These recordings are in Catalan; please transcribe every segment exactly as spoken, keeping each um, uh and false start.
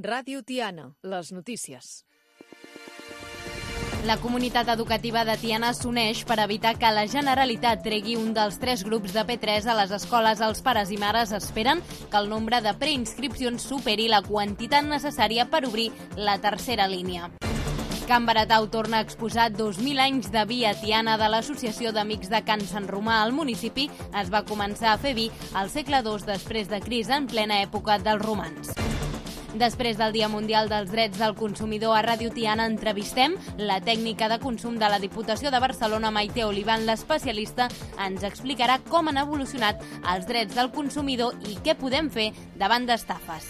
Ràdio Tiana, les notícies. La comunitat educativa de Tiana s'uneix per evitar que la Generalitat tregui un dels tres grups de P tres a les escoles. Els pares i mares esperen que el nombre de preinscripcions superi la quantitat necessària per obrir la tercera línia. Can Baratau torna a exposar dos mil anys de vi a Tiana de l'Associació d'Amics de Can Sant Romà. Al municipi es va començar a fer vi al segle dos després de Cris, en plena època dels romans. Després del Dia Mundial dels Drets del Consumidor, a Ràdio Tiana entrevistem la tècnica de consum de la Diputació de Barcelona, Maite Olivan. L'especialista ens explicarà com han evolucionat els drets del consumidor i què podem fer davant d'estafes.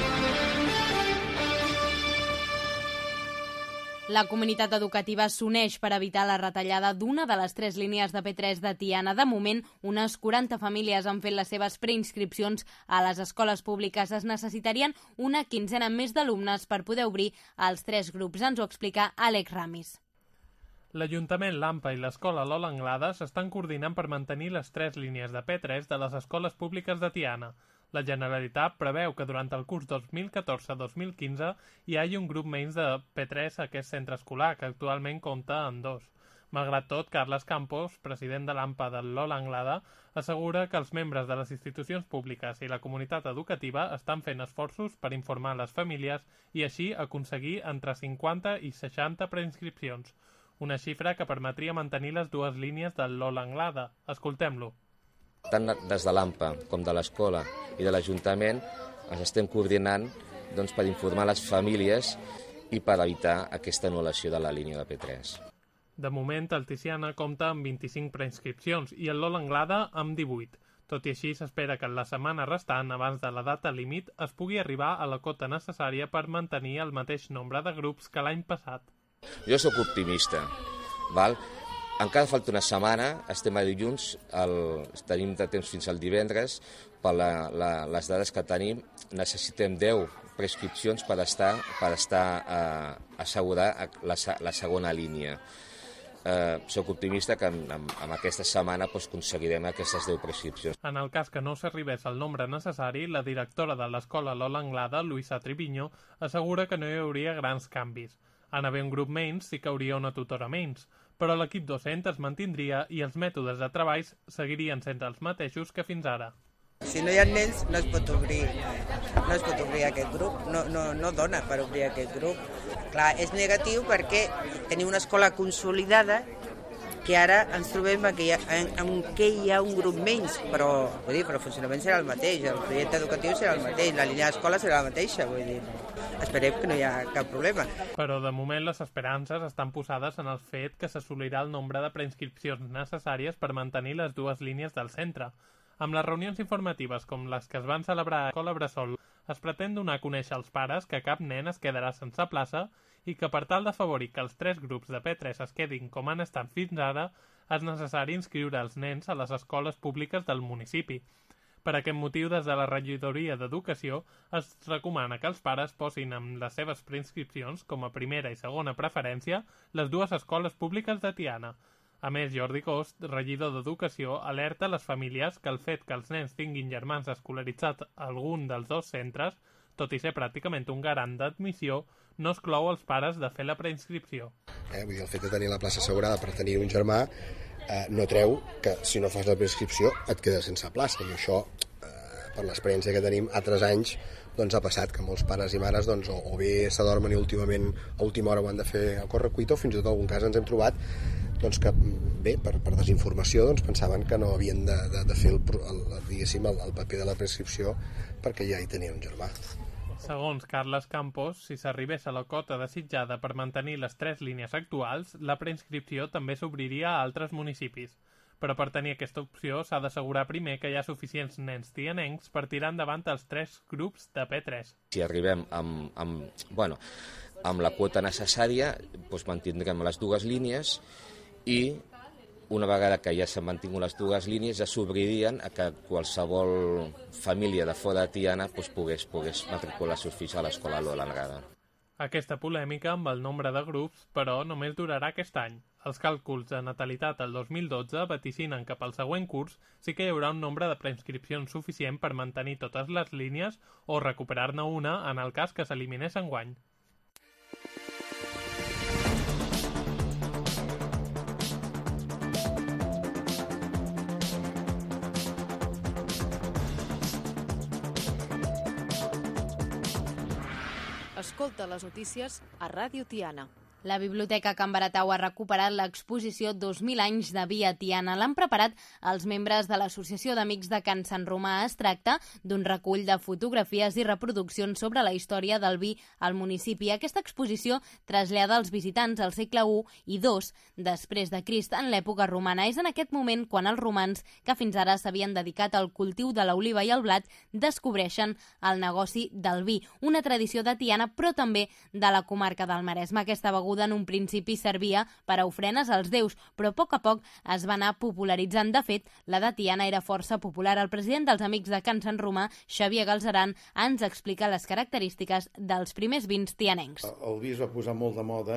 La comunitat educativa s'uneix per evitar la retallada d'una de les tres línies de P tres de Tiana. De moment, unes quaranta famílies han fet les seves preinscripcions a les escoles públiques. Es necessitarien una quinzena més d'alumnes per poder obrir els tres grups. Ens ho explica Àlex Ramis. L'Ajuntament, l'AMPA i l'Escola Lola Anglada s'estan coordinant per mantenir les tres línies de P tres de les escoles públiques de Tiana. La Generalitat preveu que durant el curs dos mil catorze dos mil quinze hi hagi un grup menys de P tres a aquest centre escolar, que actualment compta amb dos. Malgrat tot, Carles Campos, president de l'AMPA del Lola Anglada, assegura que els membres de les institucions públiques i la comunitat educativa estan fent esforços per informar les famílies i així aconseguir entre cinquanta i seixanta preinscripcions, una xifra que permetria mantenir les dues línies del Lola Anglada. Escoltem-lo. Tant des de l'AMPA com de l'escola i de l'Ajuntament ens estem coordinant doncs, per informar les famílies i per evitar aquesta anul·lació de la línia de P tres. De moment, el Tiana compta amb vint-i-cinc preinscripcions i el Lola Anglada amb divuit. Tot i així, s'espera que en la setmana restant, abans de la data límit, es pugui arribar a la cota necessària per mantenir el mateix nombre de grups que l'any passat. Jo sóc optimista, val? Encara falta una setmana, estem a dilluns, el, tenim de temps fins al divendres, per la, la, les dades que tenim necessitem deu prescripcions per estar, per estar eh, assegurar la, la segona línia. Eh, soc optimista que amb, amb, amb aquesta setmana doncs, aconseguirem aquestes deu prescripcions. En el cas que no s'arribés al nombre necessari, la directora de l'escola Lola Anglada, Luisa Triviño, assegura que no hi hauria grans canvis. En haver un grup menys sí que hauria una tutora menys, però l'equip docent es mantindria i els mètodes de treball seguirien sent els mateixos que fins ara. Si no hi ha nens, no es pot obrir, no es pot obrir aquest grup, no, no, no dona per obrir aquest grup. Clar, és negatiu perquè tenim una escola consolidada que ara ens trobem en què hi ha, en, en què hi ha un grup menys, però, vull dir, però el funcionament serà el mateix, el projecte educatiu serà el mateix, la línia d'escola serà la mateixa, vull dir, esperem que no hi ha cap problema. Però de moment les esperances estan posades en el fet que s'assolirà el nombre de preinscripcions necessàries per mantenir les dues línies del centre. Amb les reunions informatives com les que es van celebrar a l'Escola Bressol, es pretén donar a conèixer als pares que cap nen es quedarà sense plaça i que per tal d'afavorir que els tres grups de P tres es quedin com han estat fins ara, és necessari inscriure els nens a les escoles públiques del municipi. Per aquest motiu, des de la Regidoria d'Educació, es recomana que els pares posin amb les seves preinscripcions, com a primera i segona preferència, les dues escoles públiques de Tiana. A més, Jordi Cost, regidor d'Educació, alerta les famílies que el fet que els nens tinguin germans escolaritzats a algun dels dos centres, tot i ser pràcticament un garant d'admissió, no exclou els pares de fer la preinscripció. Eh, vull dir, el fet de tenir la plaça assegurada per tenir un germà eh, no treu que si no fas la preinscripció et quedes sense plaça, i això, eh, per l'experiència que tenim altres anys, doncs ha passat que molts pares i mares doncs, o, o bé s'adormen i últimament a última hora ho han de fer a correcuita, o fins i tot en algun cas ens hem trobat doncs que, bé, per, per desinformació doncs, pensaven que no havien de, de, de fer el, el, diguéssim, el, el paper de la prescripció perquè ja hi tenia un germà. Segons Carles Campos, si s'arribés a la cota desitjada per mantenir les tres línies actuals, la preinscripció també s'obriria a altres municipis. Però per tenir aquesta opció s'ha d'assegurar primer que hi ha suficients nens tianencs per tirar endavant els tres grups de P tres. Si arribem amb, amb, bueno, amb la quota necessària, doncs mantindrem les dues línies i una vegada que ja s'han mantingut les dues línies ja s'obririen a que qualsevol família de fora de Tiana doncs, pogués, pogués matricular els seus fills a l'escola Lola Anglada. Aquesta polèmica amb el nombre de grups, però, només durarà aquest any. Els càlculs de natalitat el dos mil dotze vaticinen que pel següent curs sí que hi haurà un nombre de preinscripcions suficient per mantenir totes les línies o recuperar-ne una en el cas que s'eliminés enguany. Escolta les notícies a Ràdio Tiana. La Biblioteca Can Baratau ha recuperat l'exposició dos mil anys de Via Tiana. L'han preparat els membres de l'Associació d'Amics de Can Sant Romà. Es tracta d'un recull de fotografies i reproduccions sobre la història del vi al municipi. Aquesta exposició trasllada els visitants al segle u i dos després de Crist en l'època romana. És en aquest moment quan els romans, que fins ara s'havien dedicat al cultiu de l'oliva i el blat, descobreixen el negoci del vi, una tradició de Tiana però també de la comarca del Maresme. Aquesta beguda en un principi servia per a ofrenes als déus, però a poc a poc es va anar popularitzant. De fet, la de Tiana era força popular. El president dels Amics de Can Sant Romà, Xavier Galzeran, ens explica les característiques dels primers vins tianencs. El vi es va posar molt de moda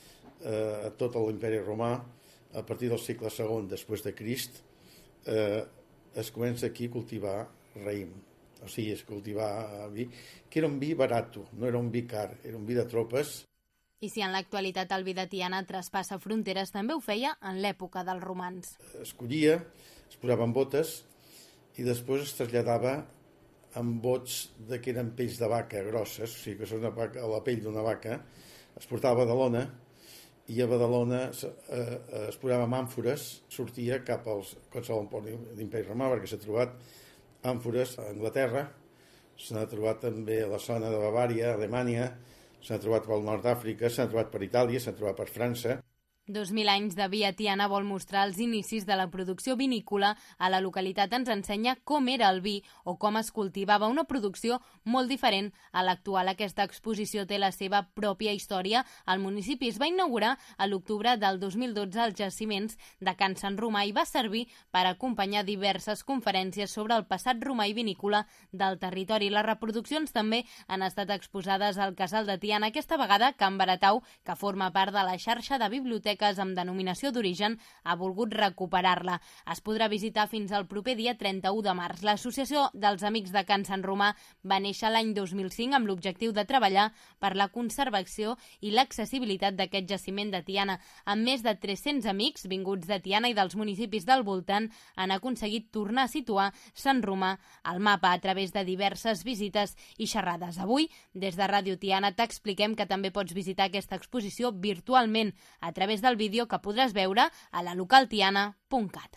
eh, a tot l'imperi romà. A partir del segle segon després de Crist eh, es comença aquí a cultivar raïm, o sigui, es cultivar vi, que era un vi barat, no era un vi car, era un vi de tropes. I si en l'actualitat el vi de Tiana traspassa fronteres, també ho feia en l'època dels romans. Es collia, es posava en botes i després es traslladava en bots de que eren pells de vaca grosses, o sigui que és una vaca, la pell d'una vaca, es portava a Badalona i a Badalona es, eh, es posava en àmfores, sortia cap als qualsevol port d'imperi romà, perquè s'ha trobat àmfores a Anglaterra, s'ha trobat també a la zona de Bavària, Alemanya, s'ha trobat pel nord d'Àfrica, s'ha trobat per Itàlia, s'ha trobat per França. Dos mil anys de Via Tiana vol mostrar els inicis de la producció vinícola a la localitat. Ens ensenya com era el vi o com es cultivava, una producció molt diferent a l'actual. Aquesta exposició té la seva pròpia història. El municipi es va inaugurar a l'octubre del dos mil dotze als jaciments de Can Sant Romà i va servir per acompanyar diverses conferències sobre el passat romà i vinícola del territori. Les reproduccions també han estat exposades al Casal de Tiana, aquesta vegada Can Baratau, que forma part de la xarxa de biblioteques amb denominació d'origen, ha volgut recuperar-la. Es podrà visitar fins al proper dia trenta-u de març. L'Associació dels Amics de Can Sant Romà va néixer l'any dos mil cinc amb l'objectiu de treballar per la conservació i l'accessibilitat d'aquest jaciment de Tiana. Amb més de tres-cents amics vinguts de Tiana i dels municipis del voltant, han aconseguit tornar a situar Sant Romà al mapa a través de diverses visites i xerrades. Avui, des de Ràdio Tiana, t'expliquem que també pots visitar aquesta exposició virtualment a través del vídeo que podràs veure a la localtiana punt cat.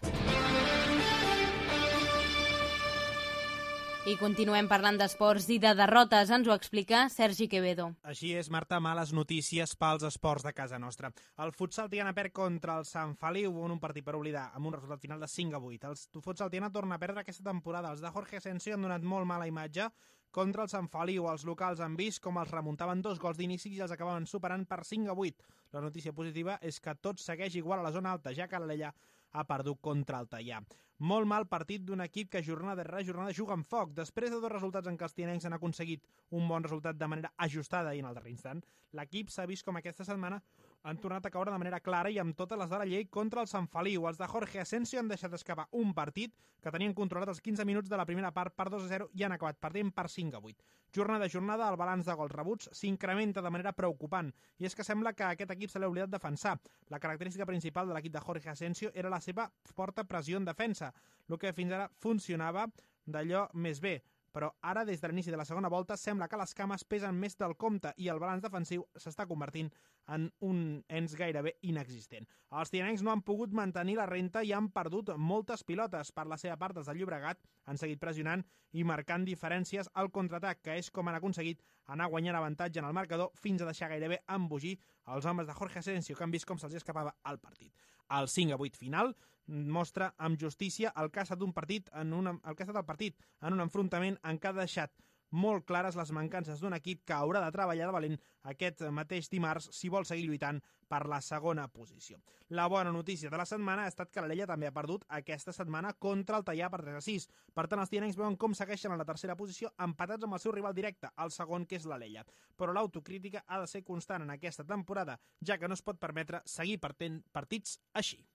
I continuem parlant d'esports i de derrotes. Ens ho explica Sergi Quevedo. Així és, Marta, males notícies pels esports de casa nostra. El futsal Tiana perd contra el Sant Feliu en un partit per oblidar, amb un resultat final de cinc a vuit. El futsal Tiana torna a perdre aquesta temporada. Els de Jorge Asensio han donat molt mala imatge contra el Sant Feliu. Els locals han vist com els remuntaven dos gols d'inici i els acabaven superant per cinc a vuit. La notícia positiva és que tot segueix igual a la zona alta, ja que l'Alella ha perdut contra el Teià. Molt mal partit d'un equip que jornada darrere jornada juga amb foc. Després de dos resultats en què els tianencs han aconseguit un bon resultat de manera ajustada i en el darrer instant, l'equip s'ha vist com aquesta setmana han tornat a caure de manera clara i amb totes les de la llei contra el Sant Feliu. Els de Jorge Asensio han deixat escapar un partit que tenien controlat els quinze minuts de la primera part per dos a zero i han acabat perdent per cinc a vuit. Jornada a jornada, el balanç de gols rebuts s'incrementa de manera preocupant i és que sembla que a aquest equip se l'ha oblidat defensar. La característica principal de l'equip de Jorge Asensio era la seva forta pressió en defensa, el que fins ara funcionava d'allò més bé. Però ara, des de l'inici de la segona volta, sembla que les cames pesen més del compte i el balanç defensiu s'està convertint en un ens gairebé inexistent. Els tianencs no han pogut mantenir la renta i han perdut moltes pilotes. Per la seva part, els del Llobregat han seguit pressionant i marcant diferències al contraatac, que és com han aconseguit anar guanyant avantatge en el marcador fins a deixar gairebé embogir els homes de Jorge Asensio, que han vist com se'ls escapava el partit. El cinc a vuit final mostra amb justícia el que ha estat un partit en una, el que ha estat el partit en un enfrontament en què ha deixat molt clares les mancances d'un equip que haurà de treballar de valent aquest mateix dimarts si vol seguir lluitant per la segona posició. La bona notícia de la setmana ha estat que l'Alella també ha perdut aquesta setmana contra el Teià per tres a sis. Per tant, els tianencs veuen com segueixen a la tercera posició empatats amb el seu rival directe, el segon, que és l'Alella. Però l'autocrítica ha de ser constant en aquesta temporada, ja que no es pot permetre seguir perdent partits així.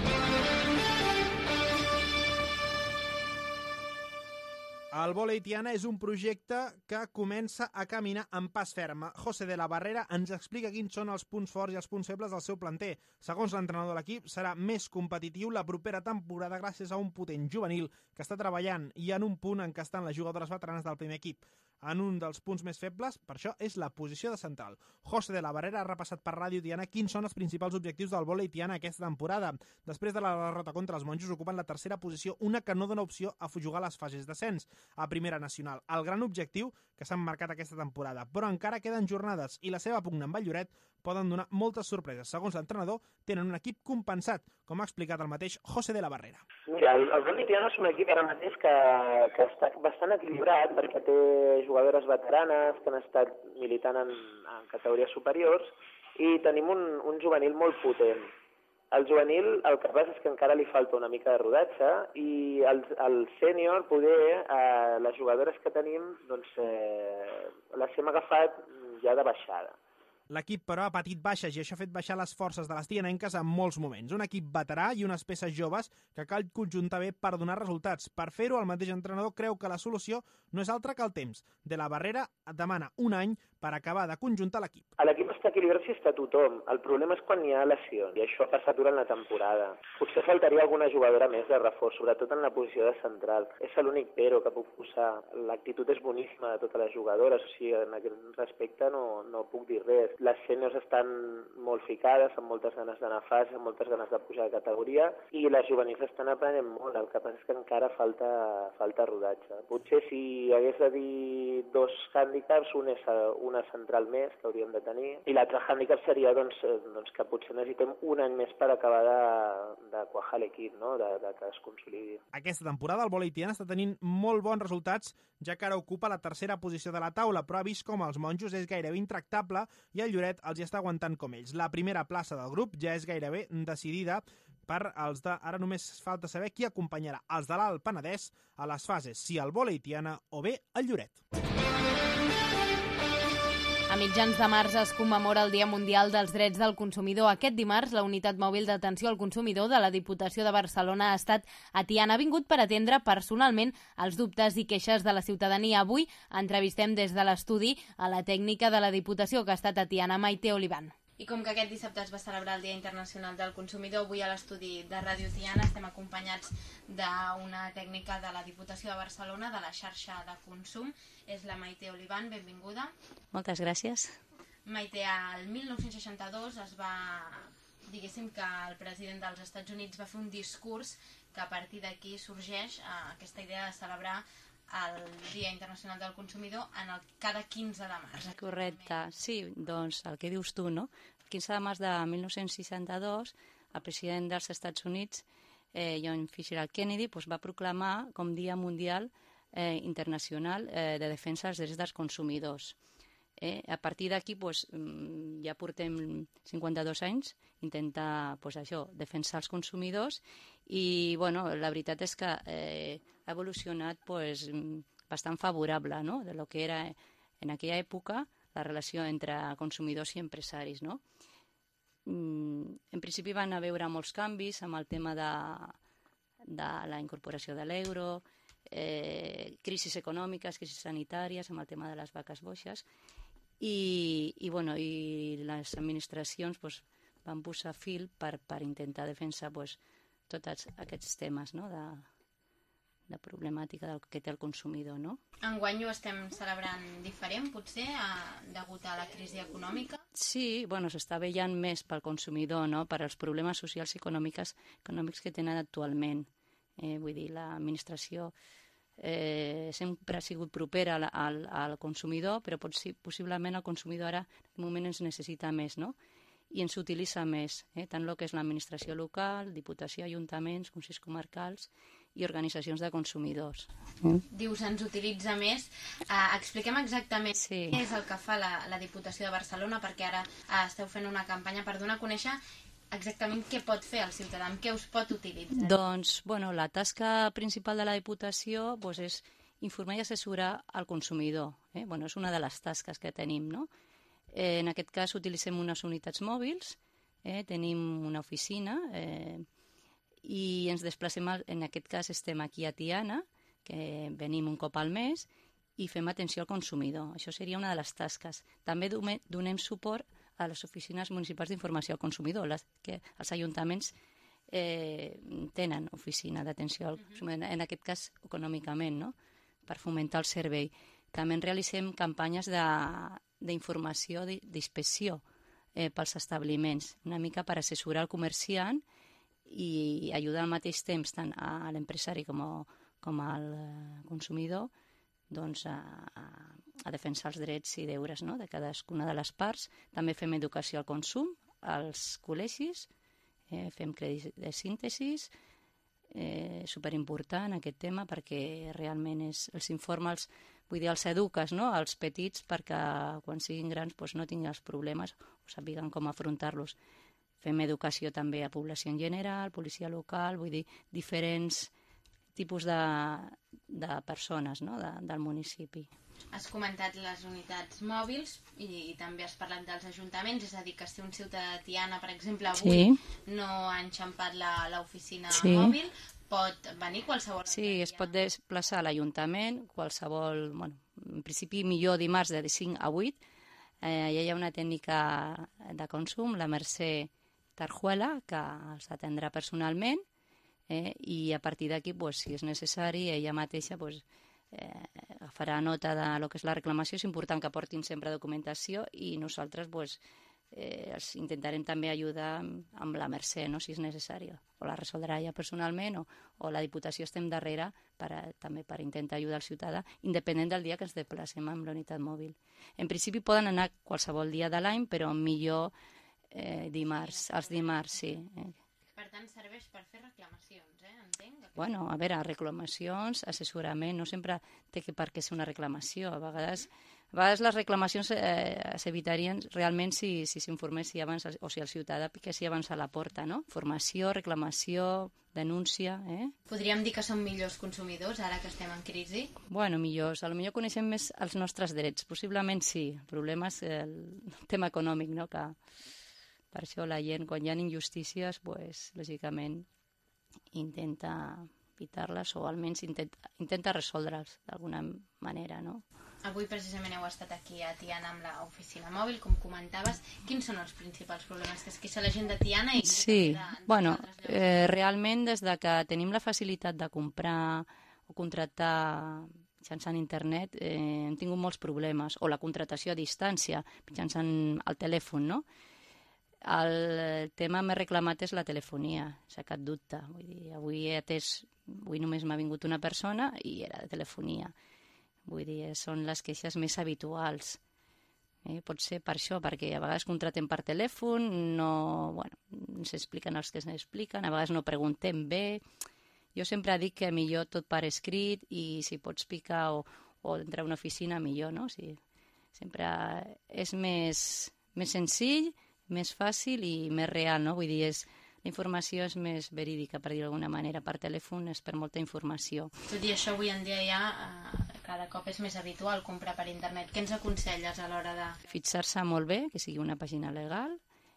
El vòlei Tiana és un projecte que comença a caminar amb pas ferm. José de la Barrera ens explica quins són els punts forts i els punts febles del seu planter. Segons l'entrenador de l'equip, serà més competitiu la propera temporada gràcies a un potent juvenil que està treballant i en un punt en què estan les jugadores veteranes del primer equip. En un dels punts més febles, per això, és la posició de central. José de la Barrera ha repassat per Ràdio Tiana quins són els principals objectius del vòlei Tiana aquesta temporada. Després de la derrota contra els monjos, ocupen la tercera posició, una que no dona opció a jugar les fases d'ascens a Primera Nacional. El gran objectiu que s'han marcat aquesta temporada, però encara queden jornades i la seva pugna amb el Lloret poden donar moltes sorpreses. Segons l'entrenador, tenen un equip compensat, com ha explicat el mateix José de la Barrera. Mira, el, el vòlei Tiana és un equip ara mateix que, que està bastant equilibrat perquè té jugadores veteranes que han estat militant en, en categories superiors i tenim un, un juvenil molt potent. El juvenil, el que passa és que encara li falta una mica de rodatge i el, el sènior, poder, eh, les jugadores que tenim, doncs eh, les hem agafat ja de baixada. L'equip, però, ha patit baixes i això ha fet baixar les forces de les tianenques en molts moments. Un equip veterà i unes peces joves que cal conjuntar bé per donar resultats. Per fer-ho, el mateix entrenador creu que la solució no és altra que el temps. De la Barrera demana un any per acabar de conjuntar l'equip. L'equip està equilibrat si està tothom. El problema és quan hi ha lesions, i això ha passat durant la temporada. Potser faltaria alguna jugadora més de reforç, sobretot en la posició de central. És l'únic però que puc posar. L'actitud és boníssima de totes les jugadores, o sigui, en aquest respecte no, no puc dir res. Les sèniors estan molt ficades, amb moltes ganes d'anar a fase, amb moltes ganes de pujar de categoria, i les juvenils estan aprenent molt. El que passa és que encara falta, falta rodatge. Potser si hagués de dir dos hàndicaps, un és una central més que hauríem de tenir, i l'altre hàndicap seria doncs, doncs que potser necessitem un any més per acabar de, de quajar l'equip, no? de, de que es consolidi. Aquesta temporada el vòlei Tiana està tenint molt bons resultats, ja que ara ocupa la tercera posició de la taula, però ha vist com els monjos és gairebé intractable i el Lloret els hi està aguantant com ells. La primera plaça del grup ja és gairebé decidida per als de... Ara només falta saber qui acompanyarà els de l'Alt Penedès a les fases, si el vòlei Tiana o bé el Lloret. A mitjans de març es commemora el Dia Mundial dels Drets del Consumidor. Aquest dimarts, la Unitat Mòbil d'Atenció al Consumidor de la Diputació de Barcelona ha estat a Tiana. Ha vingut per atendre personalment els dubtes i queixes de la ciutadania. Avui entrevistem des de l'estudi a la tècnica de la Diputació que ha estat a Tiana, Maite Olivan. I com que aquest dissabte es va celebrar el Dia Internacional del Consumidor, avui a l'estudi de Ràdio Tiana estem acompanyats d'una tècnica de la Diputació de Barcelona, de la xarxa de consum. És la Maite Olivan, benvinguda. Moltes gràcies. Maite, el mil nou-cents seixanta-dos es va... diguéssim que el president dels Estats Units va fer un discurs que a partir d'aquí sorgeix eh, aquesta idea de celebrar el Dia Internacional del Consumidor en el cada quinze de març. Correcte, sí, doncs el que dius tu, no? El quinze de març de mil nou-cents seixanta-dos, el president dels Estats Units, eh, John Fitzgerald Kennedy, pues, va proclamar com Dia Mundial eh, Internacional eh, de Defensa dels Drets dels Consumidors. Eh, a partir d'aquí pues, ja portem cinquanta-dos anys intentar pues, això, defensar els consumidors i bueno, la veritat és que eh, ha evolucionat pues, bastant favorable, no?, de lo que era en aquella època la relació entre consumidors i empresaris. No? En principi van haver molts canvis amb el tema de, de la incorporació de l'euro, eh, crisis econòmiques, crisis sanitàries, amb el tema de les vaques boixes, i, i, bueno, i les administracions pues, van posar fil per, per intentar defensar pues, tots aquests temes, no?, de, de problemàtica del que té el consumidor. No? Enguany ho estem celebrant diferent, potser, a, degut a la crisi econòmica? Sí, bueno, s'està veient més pel consumidor, no?, per als problemes socials i econòmics, econòmics que tenen actualment. Eh, vull dir, l'administració Eh, sempre ha sigut propera al, al, al consumidor, però possi possiblement el consumidor ara en aquest moment ens necessita més, no? I ens utilitza més, eh? tant el que és l'administració local, diputació, ajuntaments, consells comarcals, i organitzacions de consumidors. Dius, ens utilitza més. Uh, expliquem exactament sí. què és el que fa la, la Diputació de Barcelona, perquè ara uh, esteu fent una campanya per donar a conèixer exactament què pot fer el ciutadà, amb què us pot utilitzar. Doncs, bueno, la tasca principal de la Diputació doncs, és informar i assessorar el consumidor. Eh? Bueno, és una de les tasques que tenim, no? Eh, en aquest cas utilitzem unes unitats mòbils, eh? Tenim una oficina eh, i ens desplacem, en aquest cas estem aquí a Tiana, que venim un cop al mes i fem atenció al consumidor. Això seria una de les tasques. També donem suport a les oficines municipals d'informació al consumidor, les que els ajuntaments eh, tenen oficina d'atenció al consumidor, en aquest cas econòmicament, no? Per fomentar el servei. També en realitzem campanyes d'informació, d'inspecció eh, pels establiments, una mica per assessorar el comerciant i ajudar al mateix temps tant a l'empresari com, com al consumidor doncs, a, a, a defensar els drets i deures, no?, de cadascuna de les parts. També fem educació al consum als col·legis, eh, fem crèdits de síntesis, eh, superimportant aquest tema perquè realment és, els informes, vull dir, els eduques, no?, als petits perquè quan siguin grans doncs, no tinguin els problemes o sàpiguen com afrontar-los. Fem educació també a població en general, policia local, vull dir, diferents tipus de, de persones, no?, de, del municipi. Has comentat les unitats mòbils i, i també has parlat dels ajuntaments, és a dir, que si un ciutadà de Tiana, per exemple, avui sí. no ha enxampat l'oficina sí. mòbil, pot venir qualsevol... Sí, es pot desplaçar a l'Ajuntament, qualsevol... Bueno, en principi millor dimarts de cinc a vuit. Eh, hi ha una tècnica de consum, la Mercè Tarjuela, que els atendrà personalment, eh, i a partir d'aquí, pues, si és necessari, ella mateixa pues, eh, farà nota de lo que és la reclamació. És important que portin sempre documentació i nosaltres pues, eh, els intentarem també ajudar amb la Mercè, no?, si és necessari. O la resoldrà ella personalment o, o la Diputació estem darrere per a, també per intentar ajudar el ciutadà, independent del dia que ens desplacem amb la unitat mòbil. En principi poden anar qualsevol dia de l'any, però millor eh, dimarts, els dimarts, sí. Eh. Per tant, serveix per fer reclamacions, eh? Entenc. Bueno, a veure, reclamacions, assessorament, no sempre té que per què ser una reclamació. A vegades, a vegades les reclamacions eh, s'evitarien realment si s'informés si abans, o si el ciutadà piquessi abans a la porta, no? Formació, reclamació, denúncia, eh? Podríem dir que som millors consumidors ara que estem en crisi? Bueno, millors. A lo millor coneixem més els nostres drets. Possiblement sí. El problema és el tema econòmic, no?, que... Per això la gent, quan hi ha injustícies, pues, lògicament intenta evitar-les o almenys intenta, intenta resoldre'ls d'alguna manera, no? Avui precisament heu estat aquí a Tiana amb l'oficina mòbil, com comentaves. Quins són els principals problemes que es queixa la gent de Tiana? I sí, de, bueno, eh, realment des de que tenim la facilitat de comprar o contractar mitjançant internet, eh, hem tingut molts problemes, o la contractació a distància mitjançant el telèfon, no? El tema més reclamat és la telefonia, s'ha cap dubte. Vull dir, avui he atès, avui només m'ha vingut una persona i era de telefonia. Vull dir, són les queixes més habituals. Eh, pot ser per això, perquè a vegades contratem per telèfon, no, bueno, ens expliquen els que s'expliquen, a vegades no preguntem bé. Jo sempre dic que millor tot per escrit i si pots picar o, o entrar a una oficina, millor, no? Sí, sempre és més, més senzill, més fàcil i més real, no? Vull dir, és, la informació és més verídica, per dir d'alguna manera. Per telèfon és per molta informació. Tot i això, avui en dia ja eh, cada cop és més habitual comprar per internet. Què ens aconselles a l'hora de... Fixar-se molt bé, que sigui una pàgina legal,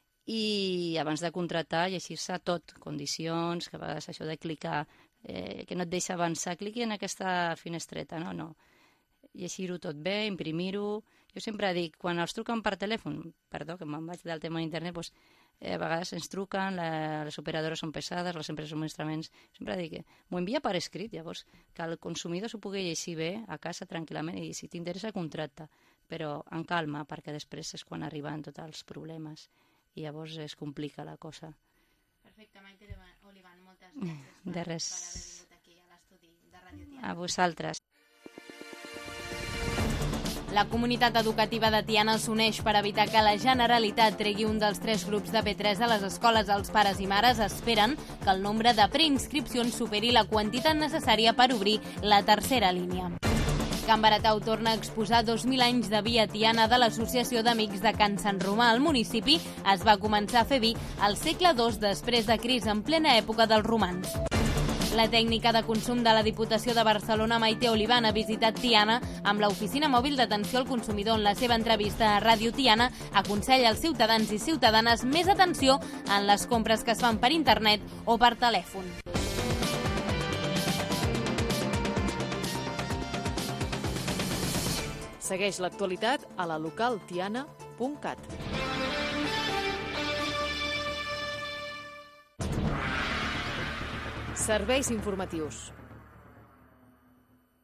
i abans de contractar llegir-se tot, condicions, que a vegades això de clicar, eh, que no et deixa avançar, cliqui en aquesta finestreta, no, no. Llegir-ho tot bé, imprimir-ho. Jo sempre dic, quan els truquen per telèfon, perdó, que me'n vaig del tema d'internet, doncs, eh, a vegades ens truquen, la, les operadores són pesades, les empreses subministraments, sempre dic que m'ho envia per escrit, llavors, que el consumidor s'ho pugui llegir bé a casa tranquil·lament i si t'interessa contracta, però en calma, perquè després és quan arriben tots els problemes i llavors es complica la cosa. Perfecte, Maite Olivan, moltes gràcies per, de res. per haver vingut aquí a l'estudi de Ràdio Tiana. A vosaltres. La comunitat educativa de Tiana s'uneix per evitar que la Generalitat tregui un dels tres grups de P tres a les escoles. Els pares i mares esperen que el nombre de preinscripcions superi la quantitat necessària per obrir la tercera línia. Can Baratau torna a exposar dos mil anys de vi a Tiana de l'Associació d'Amics de Can Sant Romà. El municipi es va començar a fer vi al segle dos després de Crist, en plena època dels romans. La tècnica de consum de la Diputació de Barcelona, Maite Olivan, ha visitat Tiana amb l'oficina mòbil d'atenció al consumidor. En la seva entrevista a Ràdio Tiana aconsella als ciutadans i ciutadanes més atenció en les compres que es fan per internet o per telèfon. Segueix l'actualitat a la local tiana punt cat. Serveis informatius.